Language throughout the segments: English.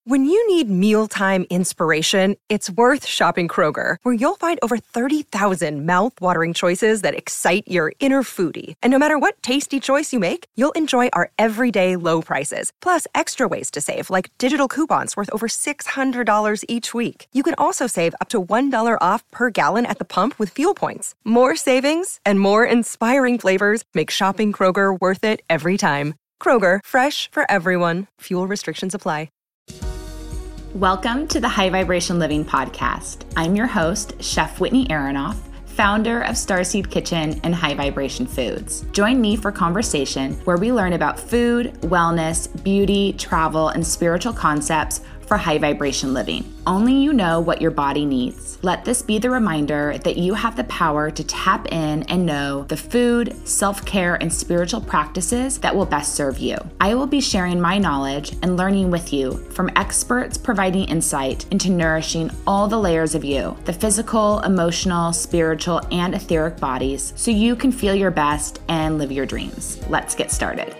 When you need mealtime inspiration, it's worth shopping Kroger, where you'll find over 30,000 mouth-watering choices that excite your inner foodie. And no matter what tasty choice you make, you'll enjoy our everyday low prices, plus extra ways to save, like digital coupons worth over $600 each week. You can also save up to $1 off per gallon at the pump with fuel points. More savings and more inspiring flavors make shopping Kroger worth it every time. Kroger, fresh for everyone. Fuel restrictions apply. Welcome to the High Vibration Living Podcast. I'm your host, Chef Whitney Aronoff, founder of Starseed Kitchen and High Vibration Foods. Join me for conversation where we learn about food, wellness, beauty, travel, and spiritual concepts for high vibration living. Only you know what your body needs. Let this be the reminder that you have the power to tap in and know the food, self-care, and spiritual practices that will best serve you. I will be sharing my knowledge and learning with you from experts providing insight into nourishing all the layers of you, the physical, emotional, spiritual, and etheric bodies, so you can feel your best and live your dreams. Let's get started.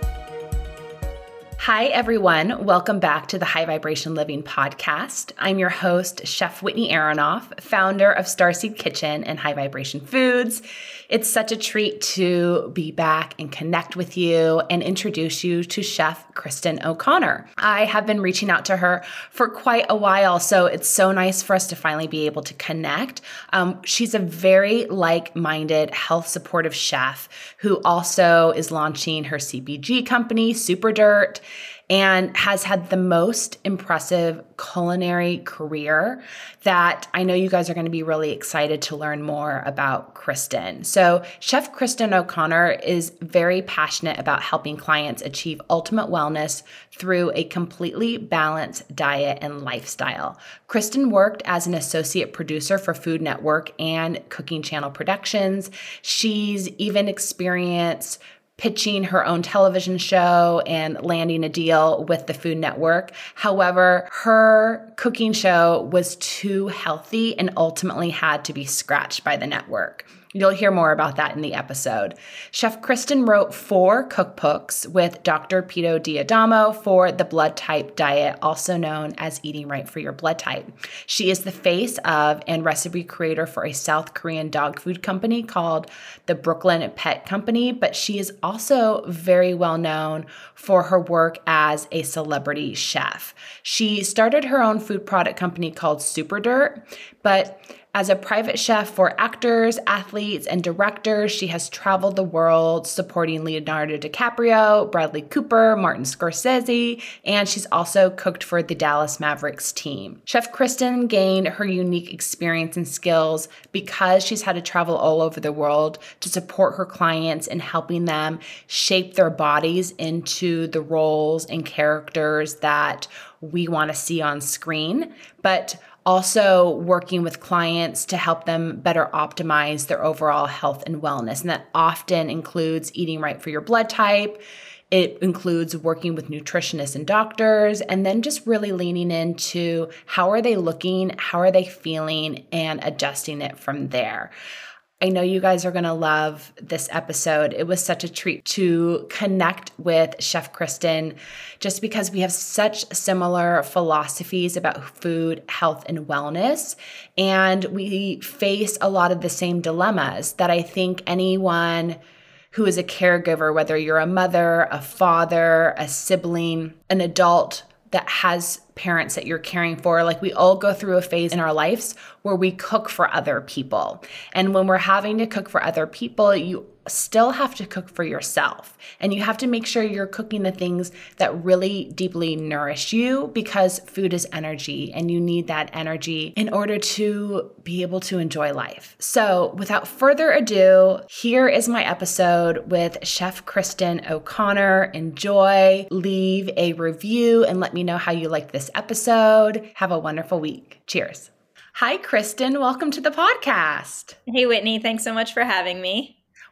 Hi, everyone. Welcome back to the High Vibration Living Podcast. I'm your host, Chef Whitney Aronoff, founder of Starseed Kitchen and High Vibration Foods. It's such a treat to be back and connect with you and introduce you to Chef Kristen O'Connor. I have been reaching out to her for quite a while, so it's so nice for us to finally be able to connect. She's a very like-minded, health-supportive chef who also is launching her CPG company, Super Dirt, and has had the most impressive culinary career that I know you guys are going to be really excited to learn more about Kristen. So Chef Kristen O'Connor is very passionate about helping clients achieve ultimate wellness through a completely balanced diet and lifestyle. Kristen worked as an associate producer for Food Network and Cooking Channel Productions. She's even experienced pitching her own television show and landing a deal with the Food Network. However, her cooking show was too healthy and ultimately had to be scratched by the network. You'll hear more about that in the episode. Chef Kristen wrote 4 cookbooks with Dr. Pito D'Adamo for the blood type diet, also known as Eating Right for Your Blood Type. She is the face of and recipe creator for a South Korean dog food company called the Brooklyn Pet Company, but she is also very well known for her work as a celebrity chef. She started her own food product company called Super Dirt, but as a private chef for actors, athletes, and directors, she has traveled the world supporting Leonardo DiCaprio, Bradley Cooper, Martin Scorsese, and she's also cooked for the Dallas Mavericks team. Chef Kristen gained her unique experience and skills because she's had to travel all over the world to support her clients in helping them shape their bodies into the roles and characters that we want to see on screen, but also working with clients to help them better optimize their overall health and wellness. And that often includes eating right for your blood type. It includes working with nutritionists and doctors, and then just really leaning into how are they looking, how are they feeling, and adjusting it from there. I know you guys are going to love this episode. It was such a treat to connect with Chef Kristen just because we have such similar philosophies about food, health, and wellness. And we face a lot of the same dilemmas that I think anyone who is a caregiver, whether you're a mother, a father, a sibling, an adult that has parents that you're caring for, like we all go through a phase in our lives where we cook for other people. And when we're having to cook for other people, you still have to cook for yourself. And you have to make sure you're cooking the things that really deeply nourish you, because food is energy and you need that energy in order to be able to enjoy life. So without further ado, here is my episode with Chef Kristen O'Connor. Enjoy, leave a review, and let me know how you like this episode. Have a wonderful week. Cheers. Hi, Kristen. Welcome to the podcast. Hey, Whitney. Thanks so much for having me.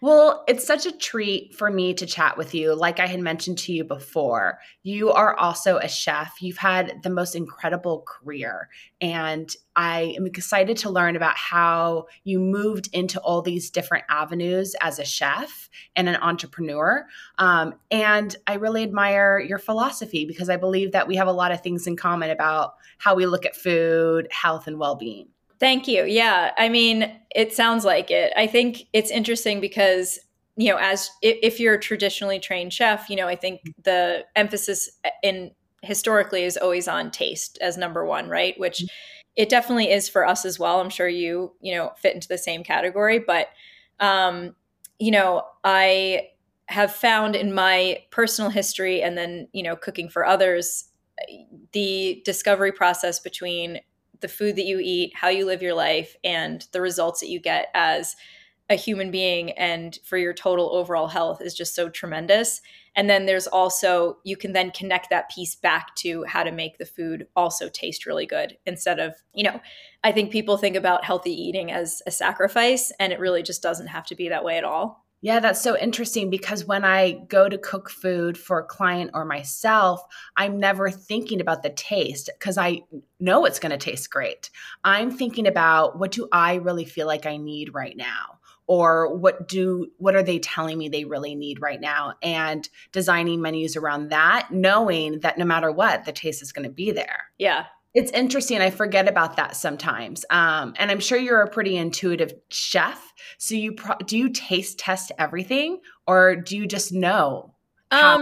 Well, it's such a treat for me to chat with you. Like I had mentioned to you before, you are also a chef. You've had the most incredible career. And I am excited to learn about how you moved into all these different avenues as a chef and an entrepreneur. And I really admire your philosophy because I believe that we have a lot of things in common about how we look at food, health, and well-being. Thank you. Yeah. I mean, it sounds like it. I think it's interesting because, as if you're a traditionally trained chef, I think the emphasis in historically is always on taste as number one, right? Which it definitely is for us as well. I'm sure you fit into the same category, but, I have found in my personal history and then, cooking for others, the discovery process between the food that you eat, how you live your life, and the results that you get as a human being and for your total overall health is just so tremendous. And then there's also, you can then connect that piece back to how to make the food also taste really good instead of, I think people think about healthy eating as a sacrifice, and it really just doesn't have to be that way at all. Yeah, that's so interesting because when I go to cook food for a client or myself, I'm never thinking about the taste because I know it's going to taste great. I'm thinking about what do I really feel like I need right now? Or what are they telling me they really need right now? And designing menus around that, knowing that no matter what, the taste is going to be there. Yeah. It's interesting. I forget about that sometimes. And I'm sure you're a pretty intuitive chef. So do you taste test everything or do you just know? I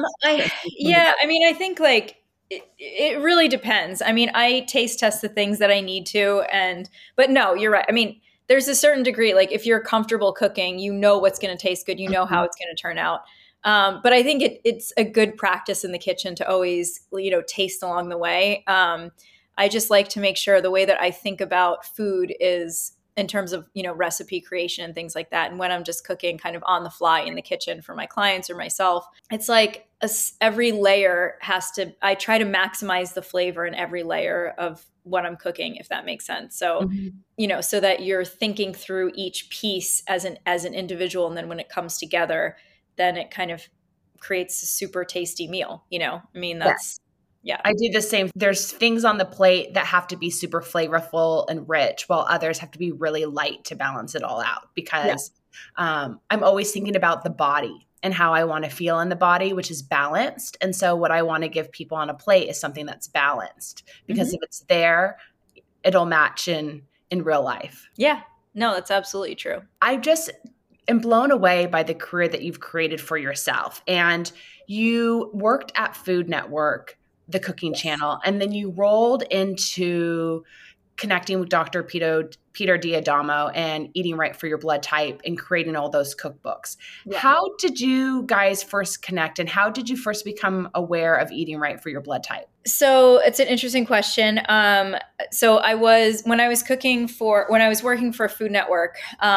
mean, I think like it really depends. I mean, I taste test the things that I need to, but no, you're right. I mean, there's a certain degree, like if you're comfortable cooking, you know what's going to taste good, you know how it's going to turn out. But I think it's a good practice in the kitchen to always, taste along the way. I just like to make sure the way that I think about food is in terms of, recipe creation and things like that. And when I'm just cooking kind of on the fly in the kitchen for my clients or myself, it's like every layer I try to maximize the flavor in every layer of what I'm cooking, if that makes sense. So, so that you're thinking through each piece as an individual. And then when it comes together, then it kind of creates a super tasty meal, I mean, that's... Yeah. I do the same. There's things on the plate that have to be super flavorful and rich, while others have to be really light to balance it all out because I'm always thinking about the body and how I want to feel in the body, which is balanced. And so what I want to give people on a plate is something that's balanced because if it's there, it'll match in real life. Yeah. No, that's absolutely true. I just am blown away by the career that you've created for yourself. And you worked at Food Network, the cooking channel, and then you rolled into connecting with Dr. Peter D'Adamo and Eating Right for Your Blood Type and creating all those cookbooks. Yeah. How did you guys first connect and how did you first become aware of Eating Right for Your Blood Type? So it's an interesting question. So when I was working for Food Network,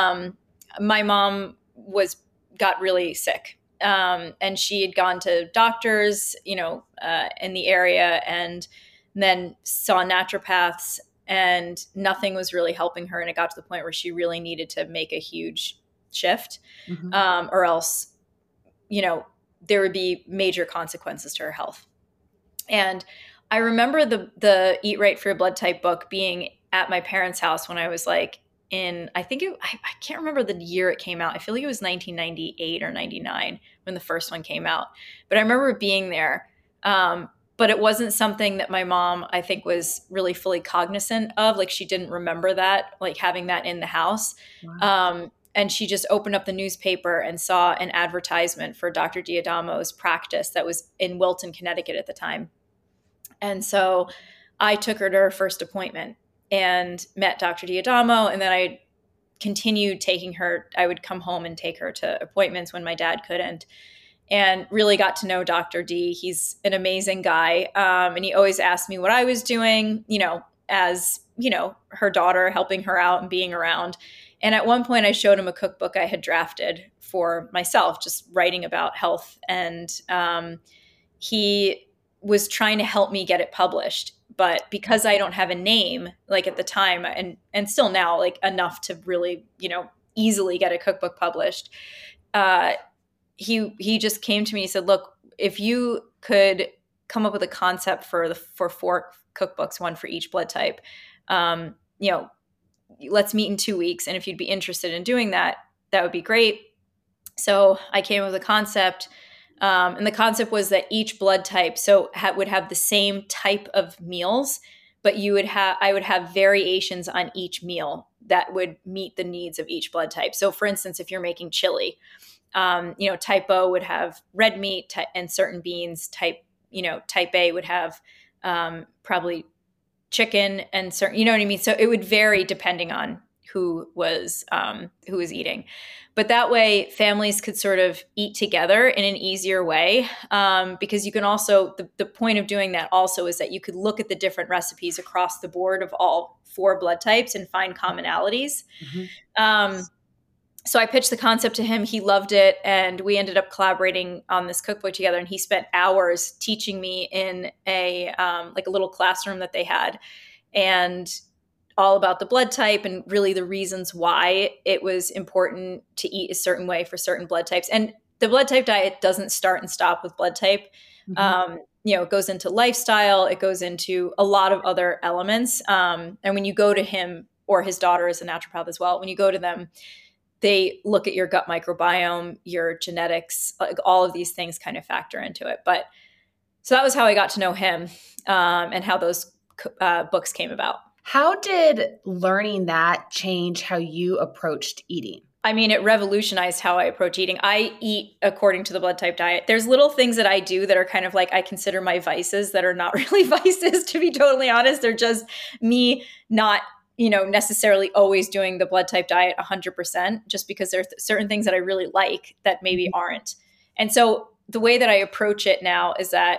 my mom got really sick. And she had gone to doctors, in the area and then saw naturopaths and nothing was really helping her. And it got to the point where she really needed to make a huge shift, or else, there would be major consequences to her health. And I remember the Eat Right for Your Blood Type book being at my parents' house when I was like I can't remember the year it came out. I feel like it was 1998 or 99 when the first one came out. But I remember being there. But it wasn't something that my mom, I think, was really fully cognizant of. Like she didn't remember that, like having that in the house. Wow. And she just opened up the newspaper and saw an advertisement for Dr. D'Adamo's practice that was in Wilton, Connecticut at the time. And so I took her to her first appointment and met Dr. D'Adamo. And then I continued taking her. I would come home and take her to appointments when my dad couldn't, and really got to know Dr. D. He's an amazing guy. And he always asked me what I was doing, as, her daughter, helping her out and being around. And at one point I showed him a cookbook I had drafted for myself, just writing about health. And he was trying to help me get it published. But because I don't have a name, like at the time and still now, like enough to really, easily get a cookbook published, he just came to me. He said, look, if you could come up with a concept for 4 cookbooks, one for each blood type, let's meet in 2 weeks. And if you'd be interested in doing that, that would be great. So I came up with a concept. And the concept was that each blood type would have the same type of meals, but I would have variations on each meal that would meet the needs of each blood type. So for instance, if you're making chili, type O would have red meat and certain beans. Type A would have probably chicken and certain, you know what I mean? So it would vary depending on who was eating. But that way families could sort of eat together in an easier way, because you can also, the point of doing that also is that you could look at the different recipes across the board of all 4 blood types and find commonalities. Mm-hmm. So I pitched the concept to him. He loved it. And we ended up collaborating on this cookbook together. And he spent hours teaching me in a little classroom that they had, and all about the blood type and really the reasons why it was important to eat a certain way for certain blood types. And the blood type diet doesn't start and stop with blood type. Mm-hmm. It goes into lifestyle. It goes into a lot of other elements. And when you go to him, or his daughter is a naturopath as well, when you go to them, they look at your gut microbiome, your genetics, like all of these things kind of factor into it. But so that was how I got to know him, and how those books came about. How did learning that change how you approached eating? I mean, it revolutionized how I approach eating. I eat according to the blood type diet. There's little things that I do that are kind of like, I consider my vices that are not really vices, to be totally honest. They're just me not, necessarily always doing the blood type diet 100%, just because there's certain things that I really like that maybe aren't. And so the way that I approach it now is that,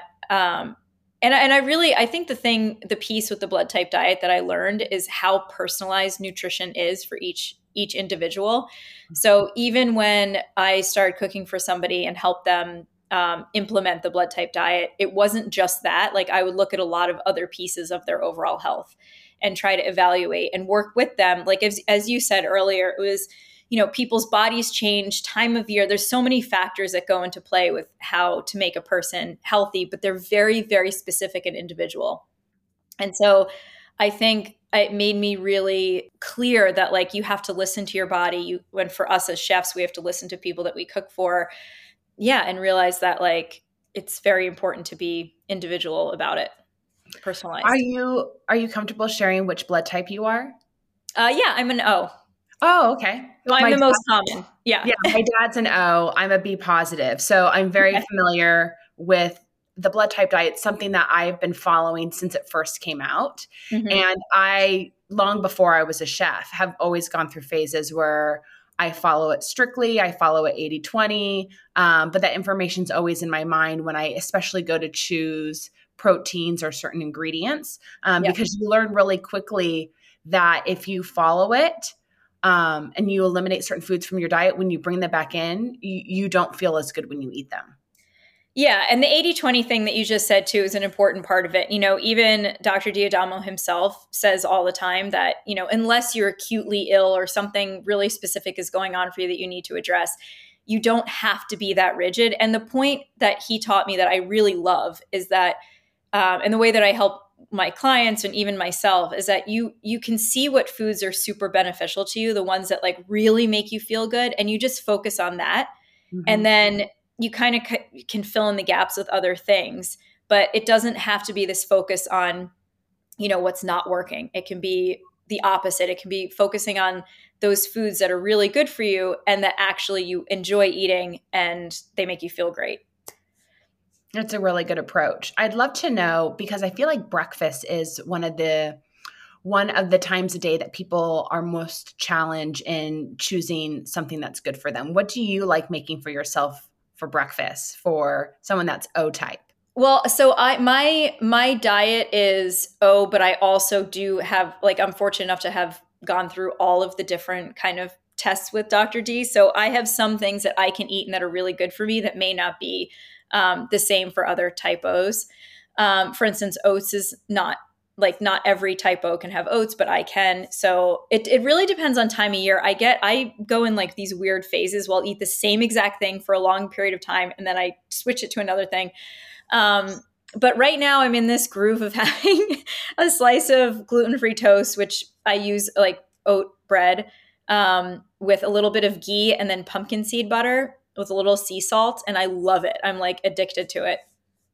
I think the piece with the blood type diet that I learned is how personalized nutrition is for each individual. So even when I started cooking for somebody and helped them implement the blood type diet, it wasn't just that. Like, I would look at a lot of other pieces of their overall health and try to evaluate and work with them. Like, as you said earlier, it was, people's bodies change, time of year. There's so many factors that go into play with how to make a person healthy, but they're very, very specific and individual. And so I think it made me really clear that, like, you have to listen to your body. When for us as chefs, we have to listen to people that we cook for. Yeah. And realize that, like, it's very important to be individual about it, personalized. Are you comfortable sharing which blood type you are? Yeah, I'm an O. Oh, okay. Well, I'm the most common. Yeah. Yeah. My dad's an O. I'm a B positive. So I'm very familiar with the blood type diet, something that I've been following since it first came out. Mm-hmm. And I, long before I was a chef, have always gone through phases where I follow it strictly. I follow it 80-20. But that information's always in my mind when I especially go to choose proteins or certain ingredients, because you learn really quickly that if you follow it, and you eliminate certain foods from your diet, when you bring them back in, you don't feel as good when you eat them. Yeah. And the 80-20 thing that you just said too is an important part of it. Even Dr. D'Adamo himself says all the time that, unless you're acutely ill or something really specific is going on for you that you need to address, you don't have to be that rigid. And the point that he taught me that I really love is that, and the way that I help my clients and even myself, is that you can see what foods are super beneficial to you, the ones that like really make you feel good, and you just focus on that. Mm-hmm. And then you kind of can fill in the gaps with other things, but it doesn't have to be this focus on, what's not working. It can be the opposite. It can be focusing on those foods that are really good for you and that actually you enjoy eating and they make you feel great. That's a really good approach. I'd love to know, because I feel like breakfast is one of the times a day that people are most challenged in choosing something that's good for them. What do you like making for yourself for breakfast for someone that's O type? Well, so my diet is O, but I also do have, like, I'm fortunate enough to have gone through all of the different kind of tests with Dr. D. So I have some things that I can eat and that are really good for me that may not be the same for other type O's. For instance, oats is not Like not every type O can have oats, but I can. So it really depends on time of year. I go in like these weird phases where I'll eat the same exact thing for a long period of time, and then I switch it to another thing. But right now I'm in this groove of having a slice of gluten-free toast, which I use like oat bread with a little bit of ghee and then pumpkin seed butter with a little sea salt. And I love it. I'm like addicted to it.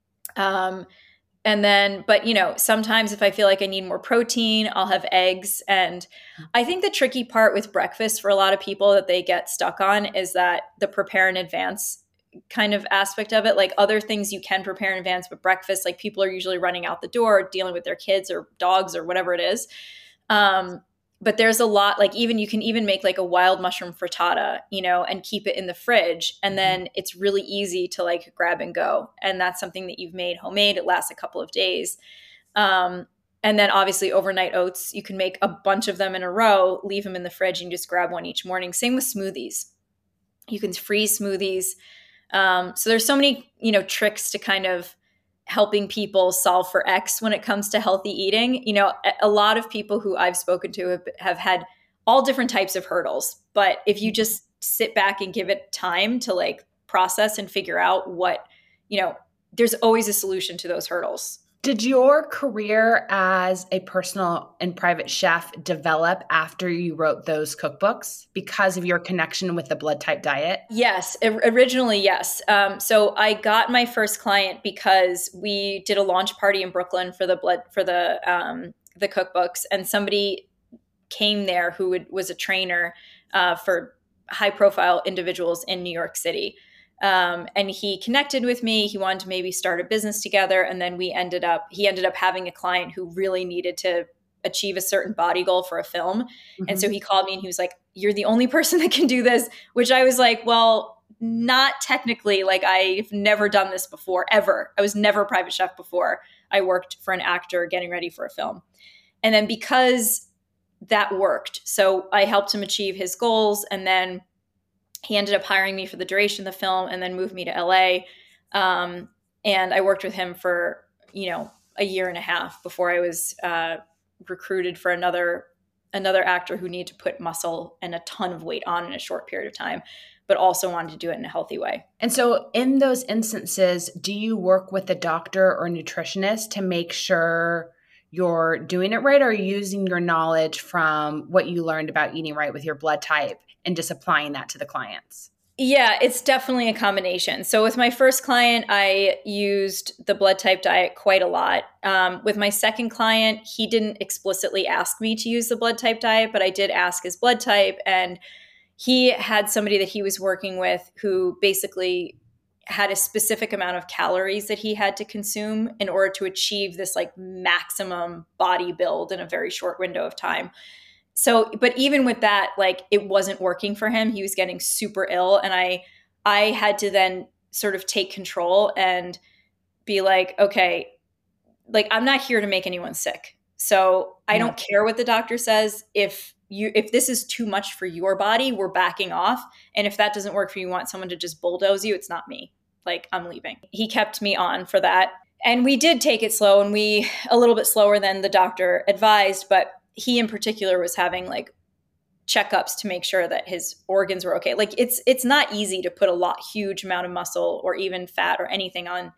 And then, but sometimes if I feel like I need more protein, I'll have eggs. And I think the tricky part with breakfast for a lot of people that they get stuck on is that the prepare in advance kind of aspect of it. Like other things you can prepare in advance, but breakfast, like people are usually running out the door, dealing with their kids or dogs or whatever it is. But there's a lot, like you can even make like a wild mushroom frittata, and keep it in the fridge. And then it's really easy to like grab and go. And that's something that you've made homemade. It lasts a couple of days. And then obviously overnight oats, you can make a bunch of them in a row, leave them in the fridge and just grab one each morning. Same with smoothies. You can freeze smoothies. So there's so many, tricks to kind of helping people solve for X when it comes to healthy eating. A lot of people who I've spoken to have had all different types of hurdles, but if you just sit back and give it time to like process and figure out what, there's always a solution to those hurdles. Did your career as a personal and private chef develop after you wrote those cookbooks because of your connection with the blood type diet? Yes, originally, yes. So I got my first client because we did a launch party in Brooklyn for the cookbooks, and somebody came there who was a trainer for high profile individuals in New York City. And he connected with me. He wanted to maybe start a business together. And then he ended up having a client who really needed to achieve a certain body goal for a film. Mm-hmm. And so he called me and he was like, "You're the only person that can do this," which I was like, well, not technically. Like I've never done this before, ever. I was never a private chef before. I worked for an actor getting ready for a film. And then because that worked, so I helped him achieve his goals. And then he ended up hiring me for the duration of the film and then moved me to LA. And I worked with him for, a year and a half before I was recruited for another actor who needed to put muscle and a ton of weight on in a short period of time, but also wanted to do it in a healthy way. And so in those instances, do you work with a doctor or nutritionist to make sure you're doing it right, or are you using your knowledge from what you learned about eating right with your blood type and just applying that to the clients? Yeah, it's definitely a combination. So with my first client, I used the blood type diet quite a lot. With my second client, he didn't explicitly ask me to use the blood type diet, but I did ask his blood type. And he had somebody that he was working with who basically had a specific amount of calories that he had to consume in order to achieve this like maximum body build in a very short window of time. So, but even with that, like it wasn't working for him. He was getting super ill. And I had to then sort of take control and be like, okay, like I'm not here to make anyone sick. So I don't care what the doctor says. If this is too much for your body, we're backing off. And if that doesn't work for you, you want someone to just bulldoze you, it's not me. Like I'm leaving. He kept me on for that. And we did take it slow, and a little bit slower than the doctor advised, but he in particular was having like checkups to make sure that his organs were okay. Like it's not easy to put huge amount of muscle or even fat or anything on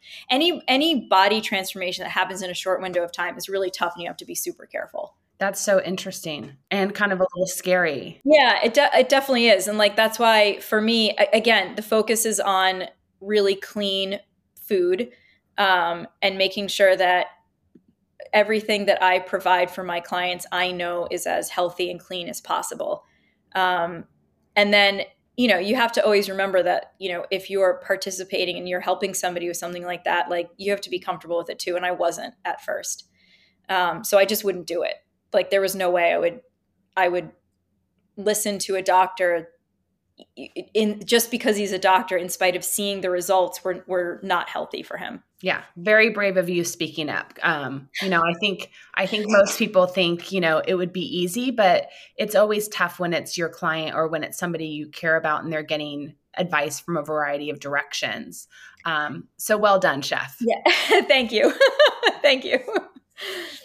any body transformation that happens in a short window of time is really tough, and you have to be super careful. That's so interesting and kind of a little scary. Yeah, it definitely is. And like, that's why for me, again, the focus is on really clean food, and making sure that everything that I provide for my clients, I know is as healthy and clean as possible. And then, you have to always remember that, if you're participating and you're helping somebody with something like that, like you have to be comfortable with it too. And I wasn't at first. So I just wouldn't do it. Like there was no way I would listen to a doctor just because he's a doctor, in spite of seeing the results were not healthy for him. Yeah. Very brave of you speaking up. I think most people think, it would be easy, but it's always tough when it's your client or when it's somebody you care about and they're getting advice from a variety of directions. So well done, chef. Yeah. Thank you. Thank you.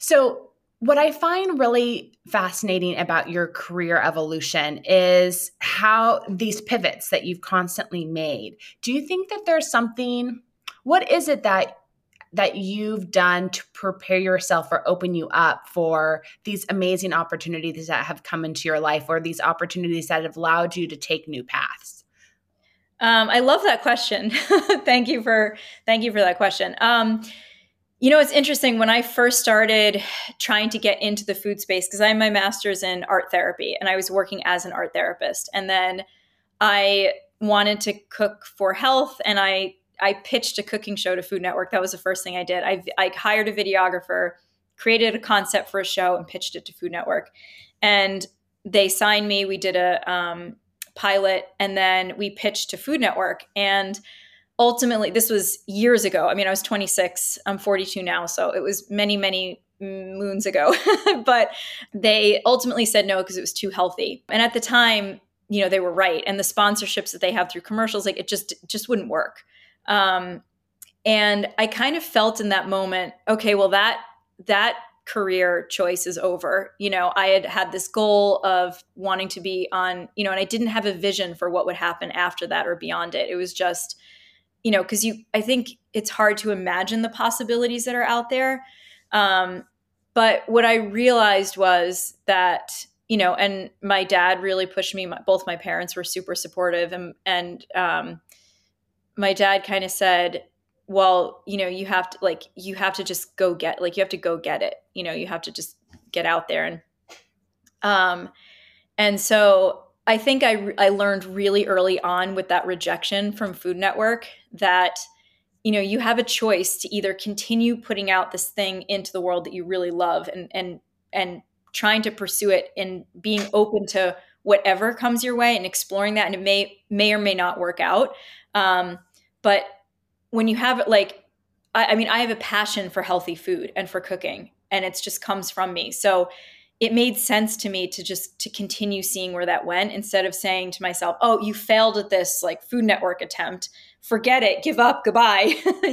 So what I find really fascinating about your career evolution is how these pivots that you've constantly made. Do you think that there's something, what is it that you've done to prepare yourself or open you up for these amazing opportunities that have come into your life, or these opportunities that have allowed you to take new paths? I love that question. Thank you for that question. It's interesting when I first started trying to get into the food space, because I have my master's in art therapy and I was working as an art therapist. And then I wanted to cook for health, and I pitched a cooking show to Food Network. That was the first thing I did. I hired a videographer, created a concept for a show, and pitched it to Food Network. And they signed me. We did a pilot, and then we pitched to Food Network. And ultimately, this was years ago. I mean, I was 26. I'm 42 now. So it was many, many moons ago. But they ultimately said no because it was too healthy. And at the time, they were right. And the sponsorships that they have through commercials, like it just wouldn't work. And I kind of felt in that moment, okay, well, that career choice is over. I had this goal of wanting to be on, and I didn't have a vision for what would happen after that or beyond it. It was just, because I think it's hard to imagine the possibilities that are out there. But what I realized was that, and my dad really pushed me. Both my parents were super supportive, and my dad kind of said, well, you have to just go get, you have to go get it. You have to just get out there. And so I think I learned really early on with that rejection from Food Network that, you have a choice to either continue putting out this thing into the world that you really love and trying to pursue it and being open to whatever comes your way and exploring that. And it may or may not work out. But when you have it, I have a passion for healthy food and for cooking, and it just comes from me. So it made sense to me to continue seeing where that went, instead of saying to myself, oh, you failed at this Food Network attempt, forget it, give up, goodbye,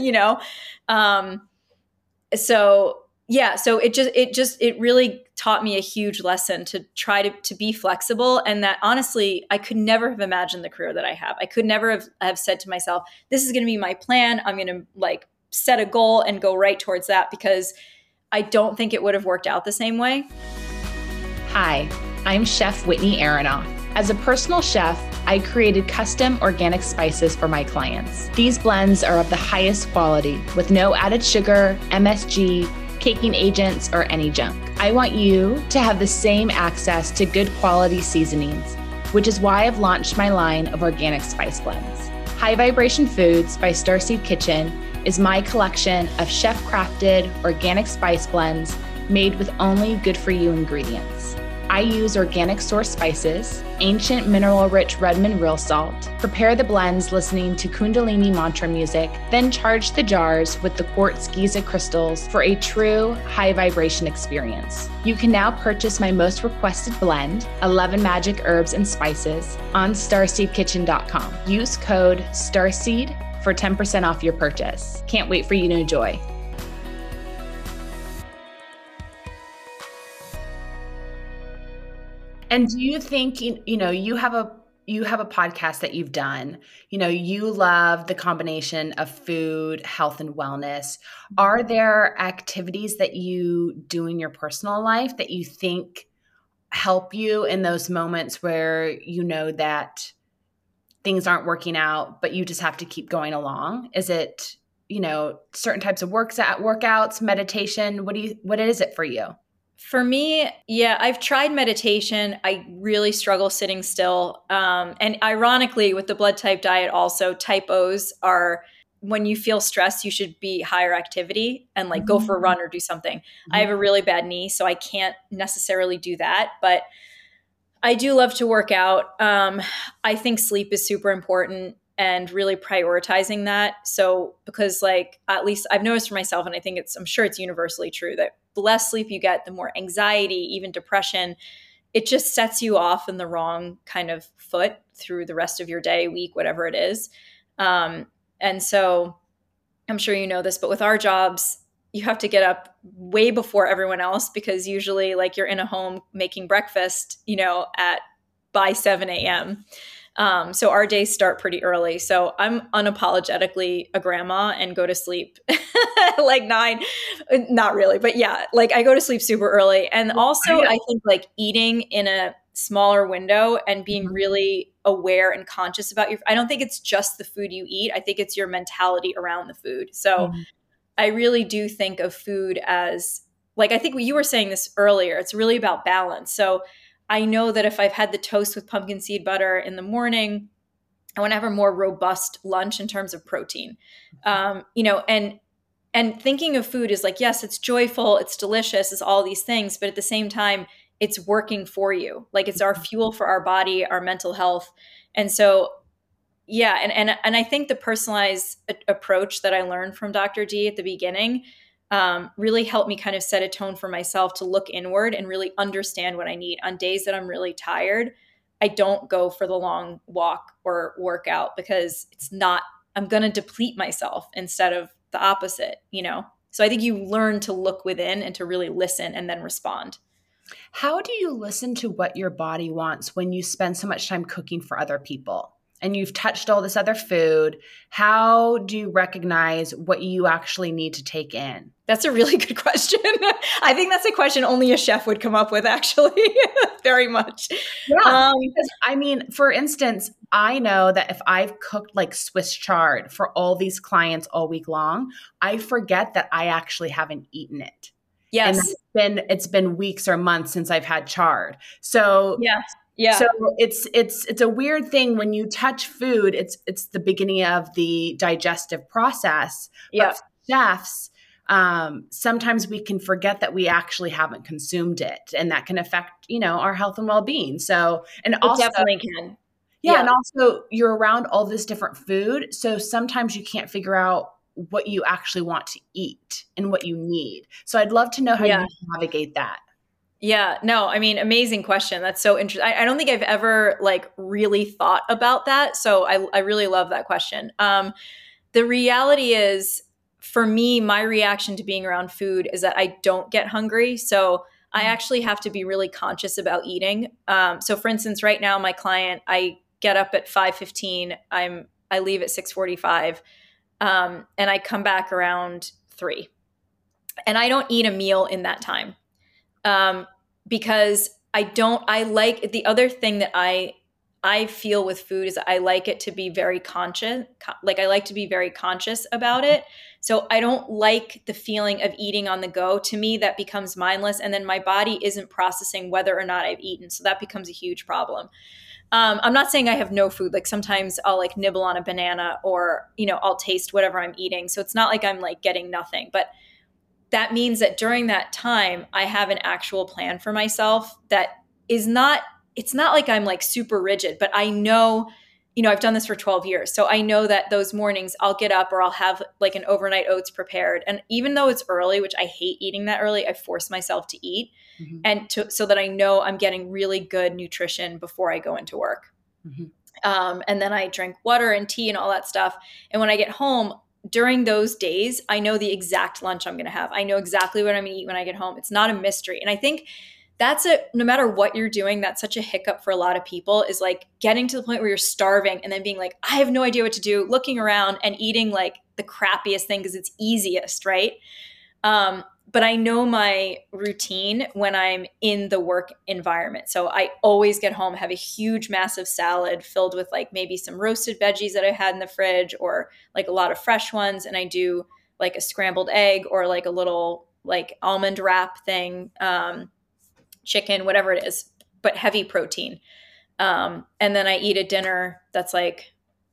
So it really taught me a huge lesson to try to be flexible, and that honestly, I could never have imagined the career that I have. I could never have said to myself, this is going to be my plan. I'm going to set a goal and go right towards that, because I don't think it would have worked out the same way. Hi, I'm Chef Whitney Aronoff. As a personal chef, I created custom organic spices for my clients. These blends are of the highest quality with no added sugar, MSG, caking agents, or any junk. I want you to have the same access to good quality seasonings, which is why I've launched my line of organic spice blends. High Vibration Foods by Starseed Kitchen is my collection of chef-crafted organic spice blends made with only good-for-you ingredients. I use organic source spices, ancient mineral-rich Redmond real salt, prepare the blends listening to Kundalini mantra music, then charge the jars with the quartz Giza crystals for a true high vibration experience. You can now purchase my most requested blend, 11 magic herbs and spices, on starseedkitchen.com. Use code STARSEED for 10% off your purchase. Can't wait for you to enjoy. And do you think, you have a podcast that you've done, you love the combination of food, health, and wellness. Are there activities that you do in your personal life that you think help you in those moments where you know that things aren't working out, but you just have to keep going along? Is it, certain types of workouts, meditation? What is it for you? For me, yeah, I've tried meditation. I really struggle sitting still. And ironically, with the blood type diet also, type O's are, when you feel stressed, you should be higher activity and go for a run or do something. I have a really bad knee, so I can't necessarily do that. But I do love to work out. I think sleep is super important, and really prioritizing that. So, because at least I've noticed for myself, and I'm sure it's universally true, that the less sleep you get, the more anxiety, even depression, it just sets you off in the wrong kind of foot through the rest of your day, week, whatever it is. And so I'm sure you know this, but with our jobs, you have to get up way before everyone else, because usually like you're in a home making breakfast, by 7 a.m. So our days start pretty early. So I'm unapologetically a grandma and go to sleep like 9, not really, but yeah, like I go to sleep super early. And also I think like eating in a smaller window and being really aware and conscious about I don't think it's just the food you eat. I think it's your mentality around the food. So I really do think of food as, like, I think you were saying this earlier, it's really about balance. So I know that if I've had the toast with pumpkin seed butter in the morning, I want to have a more robust lunch in terms of protein. And thinking of food is like, yes, it's joyful, it's delicious, it's all these things, but at the same time, it's working for you. Like it's our fuel for our body, our mental health. And so, yeah. And I think the personalized approach that I learned from Dr. D at the beginning really helped me kind of set a tone for myself to look inward and really understand what I need. On days that I'm really tired, I don't go for the long walk or workout, because I'm going to deplete myself instead of the opposite, So I think you learn to look within and to really listen and then respond. How do you listen to what your body wants when you spend so much time cooking for other people and you've touched all this other food? How do you recognize what you actually need to take in? That's a really good question. I think that's a question only a chef would come up with, actually, very much. Yeah, because, I mean, for instance, I know that if I've cooked like Swiss chard for all these clients all week long, I forget that I actually haven't eaten it. Yes. And it's been weeks or months since I've had chard. So yeah. So it's a weird thing when you touch food. It's the beginning of the digestive process. Yeah. But chefs, sometimes we can forget that we actually haven't consumed it, and that can affect our health and well-being. So it definitely can. Yeah, and also you're around all this different food, so sometimes you can't figure out what you actually want to eat and what you need. So I'd love to know how you navigate that. Yeah, no, I mean, amazing question. That's so interesting. I don't think I've ever like really thought about that. So I really love that question. The reality is, for me, my reaction to being around food is that I don't get hungry. So I actually have to be really conscious about eating. So for instance, right now, my client, I get up at 5:15. I leave at 6:45. And I come back around 3, and I don't eat a meal in that time. Because I like the other thing that I feel with food is I like it to be very conscious. Like I like to be very conscious about it. So I don't like the feeling of eating on the go. To me, that becomes mindless. And then my body isn't processing whether or not I've eaten. So that becomes a huge problem. I'm not saying I have no food. Like sometimes I'll like nibble on a banana, or, I'll taste whatever I'm eating. So it's not like I'm like getting nothing, but that means that during that time, I have an actual plan for myself that it's not like I'm like super rigid, but I know, I've done this for 12 years. So I know that those mornings I'll get up, or I'll have like an overnight oats prepared. And even though it's early, which I hate eating that early, I force myself to eat so that I know I'm getting really good nutrition before I go into work. And then I drink water and tea and all that stuff. And when I get home, during those days, I know the exact lunch I'm going to have. I know exactly what I'm going to eat when I get home. It's not a mystery. And I think no matter what you're doing, that's such a hiccup for a lot of people, is like getting to the point where you're starving and then being like, I have no idea what to do, looking around and eating like the crappiest thing because it's easiest, right? But I know my routine when I'm in the work environment. So I always get home, have a huge, massive salad filled with like maybe some roasted veggies that I had in the fridge, or like a lot of fresh ones. And I do like a scrambled egg, or like a little like almond wrap thing, chicken, whatever it is, but heavy protein. And then I eat a dinner that's like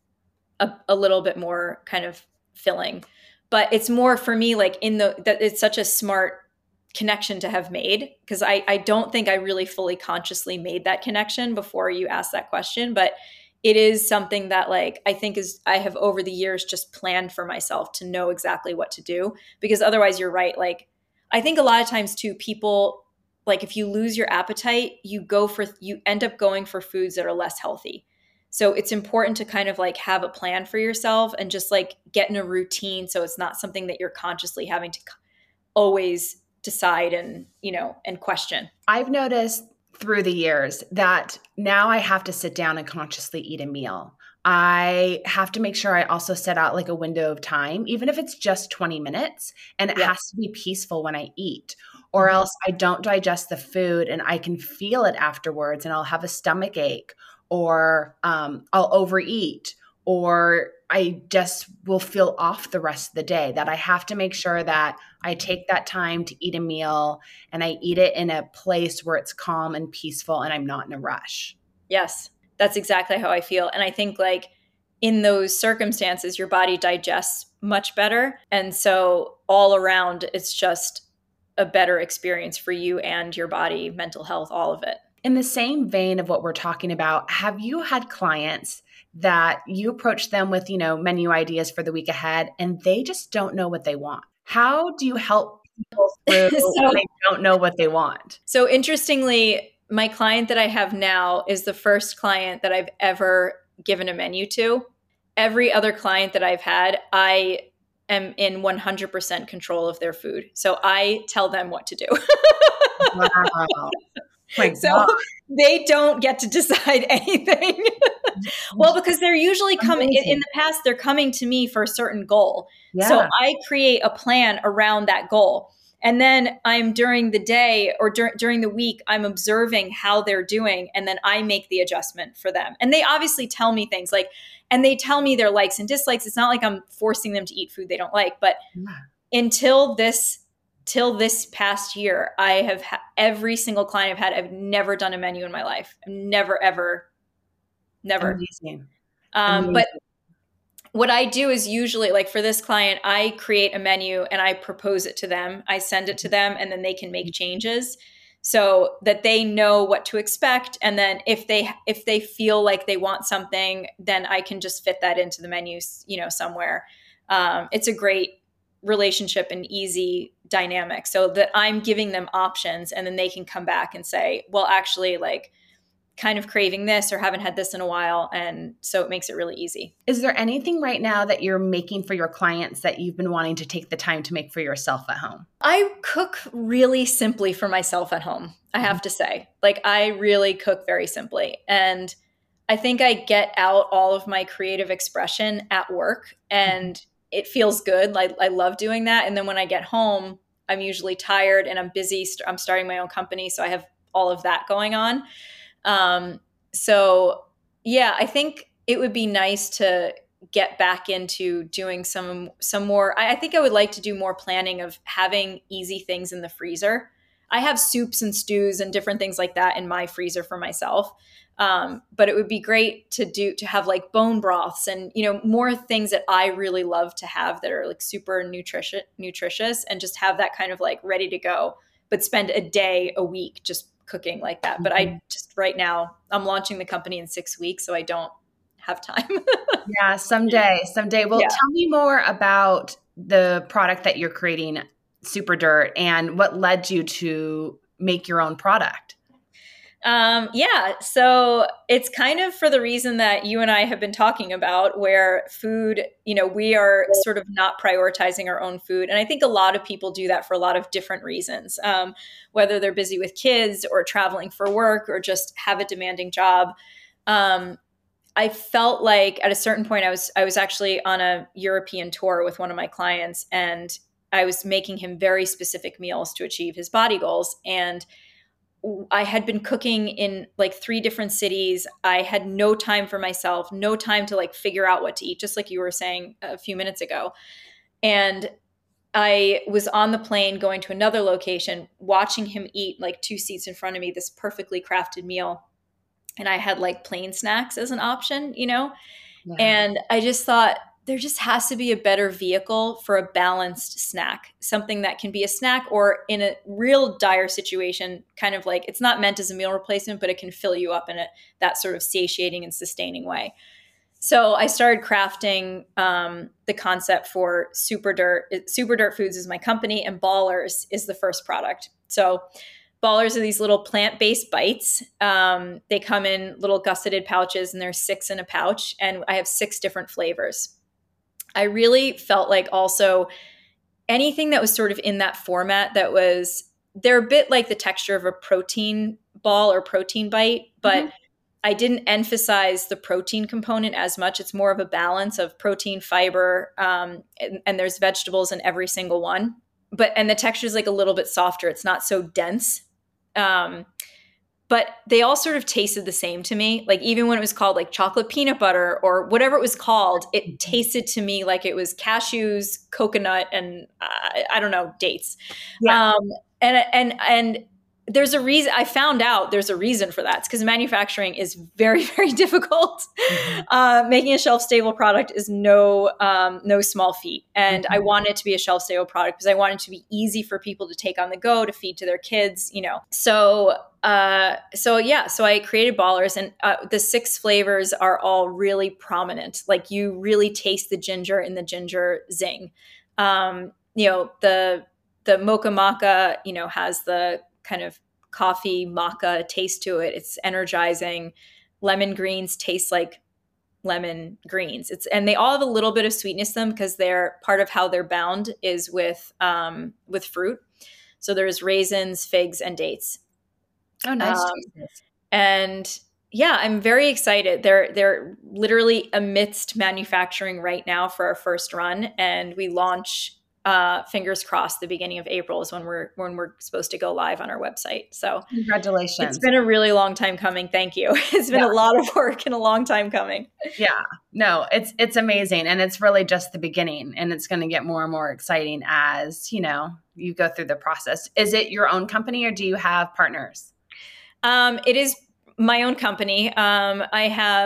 a little bit more kind of filling. But it's more for me like that it's such a smart connection to have made, because I don't think I really fully consciously made that connection before you asked that question. But it is something that like I think I have over the years just planned for myself to know exactly what to do, because otherwise you're right. Like I think a lot of times too, people, like if you lose your appetite, you end up going for foods that are less healthy. So it's important to kind of like have a plan for yourself and just like get in a routine, so it's not something that you're consciously having to always decide and, and question. I've noticed through the years that now I have to sit down and consciously eat a meal. I have to make sure I also set out like a window of time, even if it's just 20 minutes, and it has to be peaceful when I eat, or else I don't digest the food and I can feel it afterwards and I'll have a stomach ache, or I'll overeat, or I just will feel off the rest of the day. That I have to make sure that I take that time to eat a meal and I eat it in a place where it's calm and peaceful and I'm not in a rush. Yes, that's exactly how I feel. And I think like in those circumstances, your body digests much better. And so all around, it's just a better experience for you and your body, mental health, all of it. In the same vein of what we're talking about, have you had clients that you approach them with, menu ideas for the week ahead and they just don't know what they want? How do you help people through when they don't know what they want? So interestingly, my client that I have now is the first client that I've ever given a menu to. Every other client that I've had, I am in 100% control of their food. So I tell them what to do. Wow. So they don't get to decide anything. Well, because they're usually coming in the past, they're coming to me for a certain goal. Yeah. So I create a plan around that goal. And then I'm during the day or during the week, I'm observing how they're doing. And then I make the adjustment for them. And they obviously tell me things and they tell me their likes and dislikes. It's not like I'm forcing them to eat food they don't like, but until this past year, I have every single client I've never done a menu in my life. I've never. Amazing. But what I do is usually like for this client, I create a menu and I propose it to them. I send it to them and then they can make changes so that they know what to expect. And then if they feel like they want something, then I can just fit that into the menu, somewhere. It's a great relationship and easy dynamic so that I'm giving them options and then they can come back and say, well, actually like kind of craving this or haven't had this in a while. And so it makes it really easy. Is there anything right now that you're making for your clients that you've been wanting to take the time to make for yourself at home? I cook really simply for myself at home, I have to say. Like I really cook very simply. And I think I get out all of my creative expression at work and it feels good. I love doing that. And then when I get home, I'm usually tired and I'm busy. I'm starting my own company. So I have all of that going on. So yeah, I think it would be nice to get back into doing some more. I think I would like to do more planning of having easy things in the freezer. I have soups and stews and different things like that in my freezer for myself. But it would be great to have like bone broths and, more things that I really love to have that are like super nutritious and just have that kind of like ready to go, but spend a day a week just cooking like that. But I just right now I'm launching the company in 6 weeks, so I don't have time. Yeah, someday. Well, Tell me more about the product that you're creating, Super Dirt, and what led you to make your own product. So it's kind of for the reason that you and I have been talking about, where food, we are sort of not prioritizing our own food. And I think a lot of people do that for a lot of different reasons, whether they're busy with kids or traveling for work or just have a demanding job. I felt like at a certain point, I was actually on a European tour with one of my clients, and I was making him very specific meals to achieve his body goals. And I had been cooking in like 3 different cities. I had no time for myself, no time to like figure out what to eat, just like you were saying a few minutes ago. And I was on the plane going to another location, watching him eat like 2 seats in front of me, this perfectly crafted meal. And I had like plain snacks as an option, Yeah. And I just thought, there just has to be a better vehicle for a balanced snack, something that can be a snack or in a real dire situation, kind of like it's not meant as a meal replacement, but it can fill you up in that sort of satiating and sustaining way. So I started crafting the concept for Super Dirt. Super Dirt Foods is my company, and Ballers is the first product. So Ballers are these little plant-based bites. They come in little gusseted pouches, and there's 6 in a pouch, and I have 6 different flavors. I really felt like also anything that was sort of in that format they're a bit like the texture of a protein ball or protein bite, but I didn't emphasize the protein component as much. It's more of a balance of protein, fiber, and there's vegetables in every single one. And the texture is like a little bit softer. It's not so dense. But they all sort of tasted the same to me. Like even when it was called like chocolate peanut butter or whatever it was called, it tasted to me like it was cashews, coconut, and I don't know, dates. Yeah. And there's a reason. I found out there's a reason for that. It's because manufacturing is very, very difficult. Making a shelf-stable product is no small feat. And I want it to be a shelf-stable product because I want it to be easy for people to take on the go, to feed to their kids, So I created Ballers, and the 6 flavors are all really prominent. Like you really taste the ginger in the ginger zing. The mocha maca, has the kind of coffee maca taste to it. It's energizing. Lemon greens taste like lemon greens. And they all have a little bit of sweetness to them because they're part of how they're bound is with fruit. So there's raisins, figs, and dates. Oh, nice. And yeah, I'm very excited. They're literally amidst manufacturing right now for our first run, and we launch. Fingers crossed, the beginning of April is when we're supposed to go live on our website. So congratulations. It's been a really long time coming. Thank you. It's been a lot of work and a long time coming. Yeah, no, it's amazing. And it's really just the beginning, and it's going to get more and more exciting as, you go through the process. Is it your own company or do you have partners? It is my own company. I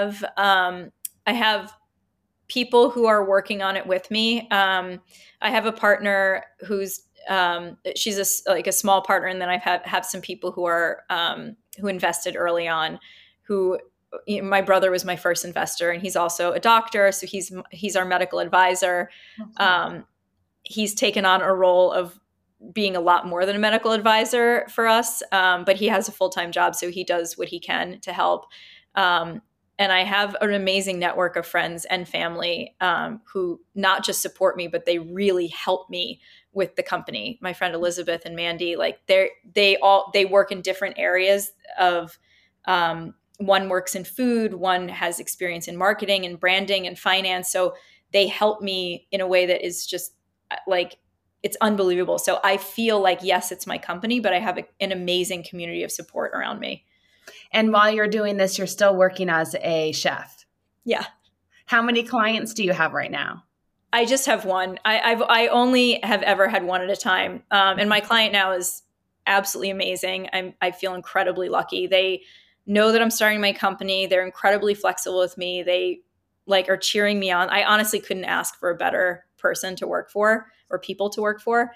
have people who are working on it with me. I have a partner who's she's a small partner, and then I have some people who are who invested early on. My brother was my first investor, and he's also a doctor, so he's our medical advisor. Okay. He's taken on a role of being a lot more than a medical advisor for us, but he has a full-time job, so he does what he can to help. And I have an amazing network of friends and family who not just support me, but they really help me with the company. My friend Elizabeth and Mandy, like they work in different areas of. One works in food, one has experience in marketing and branding and finance. So they help me in a way that is just like it's unbelievable. So I feel like yes, it's my company, but I have an amazing community of support around me. And while you're doing this, you're still working as a chef. Yeah. How many clients do you have right now? I just have one. I only have ever had one at a time. And my client now is absolutely amazing. I feel incredibly lucky. They know that I'm starting my company. They're incredibly flexible with me. They are cheering me on. I honestly couldn't ask for a better person to work for or people to work for.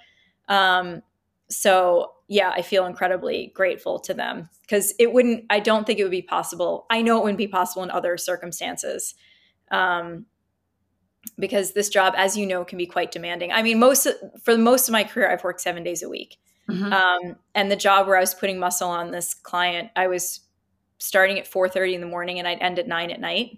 So yeah, I feel incredibly grateful to them because I don't think it would be possible. I know it wouldn't be possible in other circumstances. Because this job, as you know, can be quite demanding. I mean, for most of my career, I've worked 7 days a week. Mm-hmm. And the job where I was putting muscle on this client, I was starting at 4:30 in the morning and I'd end at 9 at night.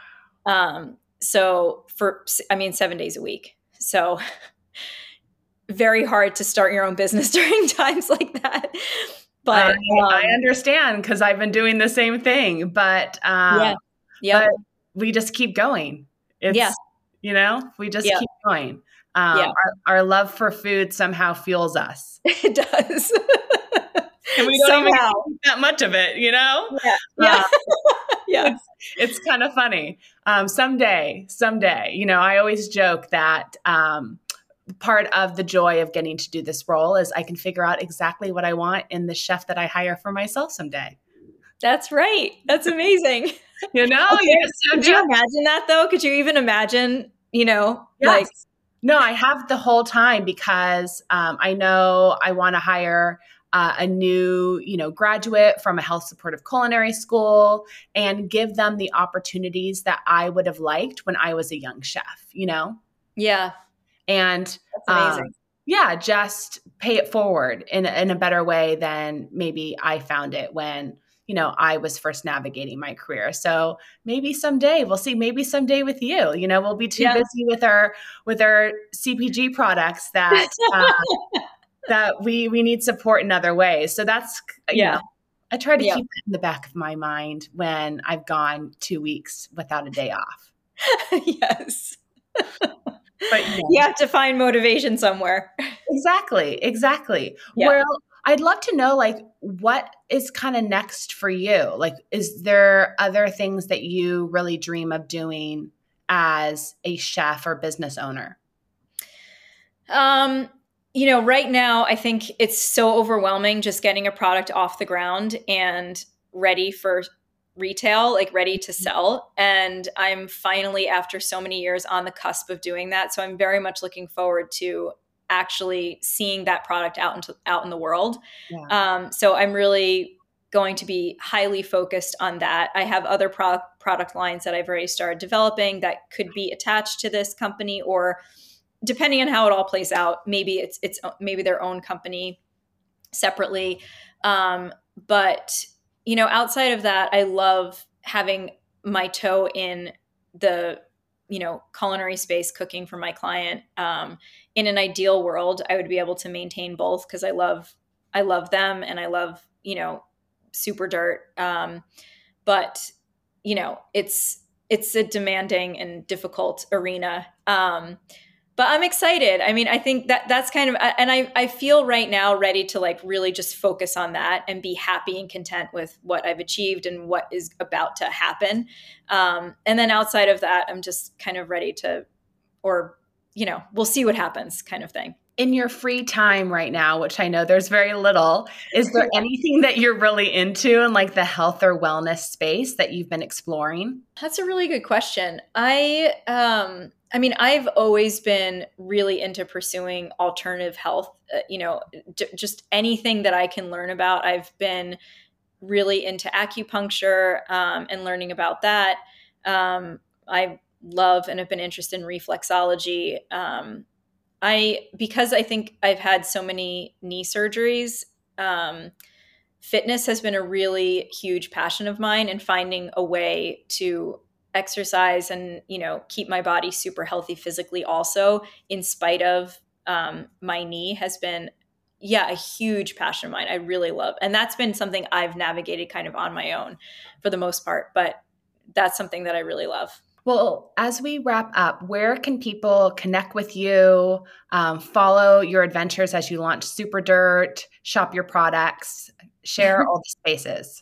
So 7 days a week. So very hard to start your own business during times like that. But I understand because I've been doing the same thing, but but we just keep going. We just keep going. Our love for food somehow fuels us. It does. And we don't even eat that much of it, Yeah. Yeah. It's kind of funny. Someday, I always joke that part of the joy of getting to do this role is I can figure out exactly what I want in the chef that I hire for myself someday. That's right. That's amazing. Could you imagine that though? Could you even imagine, Yes. No, I have the whole time because I know I want to hire a new, graduate from a health supportive culinary school and give them the opportunities that I would have liked when I was a young chef, Yeah. And that's amazing. Just pay it forward in a better way than maybe I found it when, I was first navigating my career. So maybe someday we'll see, maybe someday with you, we'll be too busy with our CPG products that, that we need support in other ways. So that's, I try to keep that in the back of my mind when I've gone 2 weeks without a day off. Yes. But you have to find motivation somewhere. Exactly. Yeah. Well, I'd love to know, what is kind of next for you? Is there other things that you really dream of doing as a chef or business owner? Right now, I think it's so overwhelming just getting a product off the ground and ready for retail, ready to sell. And I'm finally, after so many years, on the cusp of doing that. So I'm very much looking forward to actually seeing that product out in the world. Yeah. So I'm really going to be highly focused on that. I have other product lines that I've already started developing that could be attached to this company, or depending on how it all plays out, maybe it's maybe their own company separately. But outside of that, I love having my toe in the, culinary space, cooking for my client. In an ideal world, I would be able to maintain both because I love them and I love, Super Dirt. But, it's a demanding and difficult arena. But I'm excited. I mean, I think that's kind of, and I feel right now ready to really just focus on that and be happy and content with what I've achieved and what is about to happen. And then outside of that, I'm just kind of ready to, we'll see what happens kind of thing. In your free time right now, which I know there's very little, is there anything that you're really into in the health or wellness space that you've been exploring? That's a really good question. I've always been really into pursuing alternative health, just anything that I can learn about. I've been really into acupuncture and learning about that. I love and have been interested in reflexology. Because I think I've had so many knee surgeries, fitness has been a really huge passion of mine, and finding a way to exercise and, keep my body super healthy physically also, in spite of my knee, has been, a huge passion of mine. I really love. And that's been something I've navigated kind of on my own for the most part, but that's something that I really love. Well, as we wrap up, where can people connect with you, follow your adventures as you launch Super Dirt, shop your products, share all the spaces?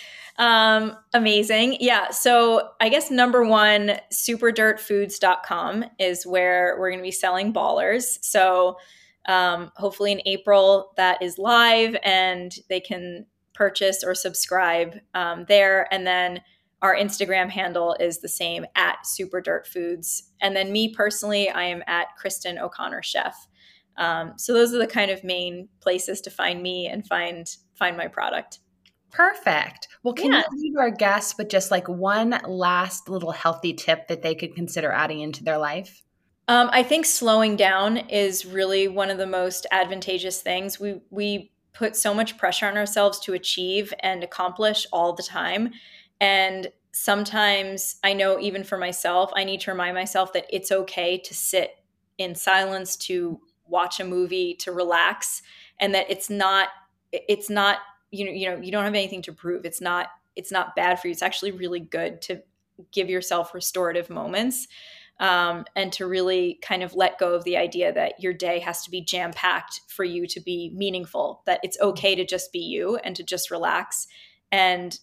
Amazing. Yeah. So I guess number one, superdirtfoods.com is where we're going to be selling Ballers. So hopefully in April that is live and they can purchase or subscribe there. And then our Instagram handle is the same, @superdirtfoods. And then me personally, I am @Kristen O'Connor Chef. So those are the kind of main places to find me and find my product. Perfect. Well, can you leave our guests with just one last little healthy tip that they could consider adding into their life? I think slowing down is really one of the most advantageous things. We put so much pressure on ourselves to achieve and accomplish all the time. And sometimes I know, even for myself, I need to remind myself that it's okay to sit in silence, to watch a movie, to relax, and that it's not, you don't have anything to prove. It's not bad for you. It's actually really good to give yourself restorative moments, and to really kind of let go of the idea that your day has to be jam-packed for you to be meaningful, that it's okay to just be you and to just relax. And,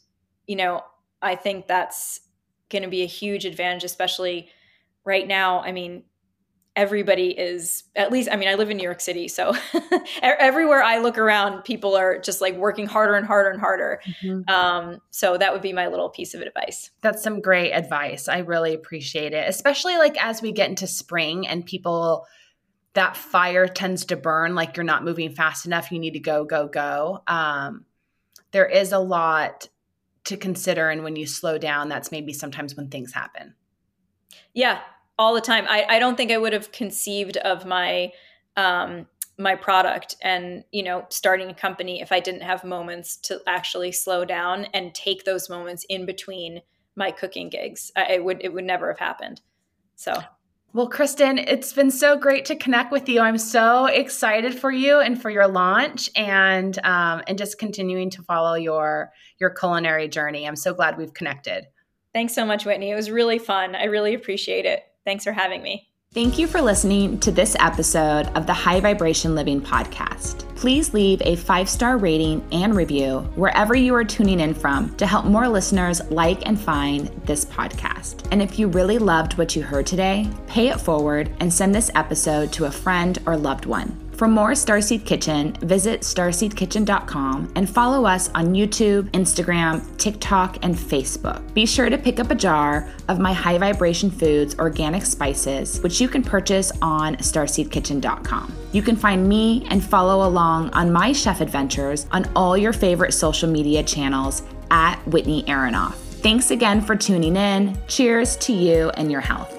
I think that's going to be a huge advantage, especially right now. I mean, everybody is, at least, I live in New York City, so everywhere I look around, people are just working harder and harder and harder. Mm-hmm. So that would be my little piece of advice. That's some great advice. I really appreciate it, especially as we get into spring and people, that fire tends to burn, you're not moving fast enough. You need to go, go, go. There is a lot to consider. And when you slow down, that's maybe sometimes when things happen. Yeah. All the time. I don't think I would have conceived of my my product and, starting a company if I didn't have moments to actually slow down and take those moments in between my cooking gigs. It would never have happened. So. Well, Kristen, it's been so great to connect with you. I'm so excited for you and for your launch and just continuing to follow your culinary journey. I'm so glad we've connected. Thanks so much, Whitney. It was really fun. I really appreciate it. Thanks for having me. Thank you for listening to this episode of the High Vibration Living podcast. Please leave a 5-star rating and review wherever you are tuning in from to help more listeners like and find this podcast. And if you really loved what you heard today, pay it forward and send this episode to a friend or loved one. For more Starseed Kitchen, visit starseedkitchen.com and follow us on YouTube, Instagram, TikTok, and Facebook. Be sure to pick up a jar of my High Vibration Foods organic spices, which you can purchase on starseedkitchen.com. You can find me and follow along on my chef adventures on all your favorite social media channels at Whitney Aronoff. Thanks again for tuning in. Cheers to you and your health.